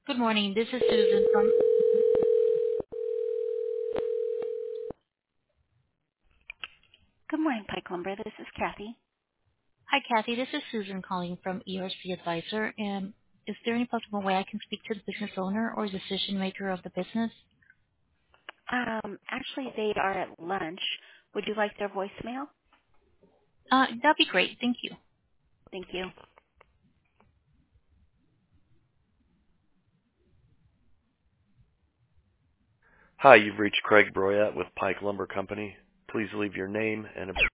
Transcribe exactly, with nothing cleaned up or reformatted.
Good morning. This is Susan from. Good morning, Pike Lumber. This is Kathy. Hi, Kathy. This is Susan calling from E R C Advisor. And is there any possible way I can speak to the business owner or decision maker of the business? Um, actually, they are at lunch. Would you like their voicemail? Uh, that'd be great. Thank you. Thank you. Hi, you've reached Craig Broyat with Pike Lumber Company. Please leave your name and a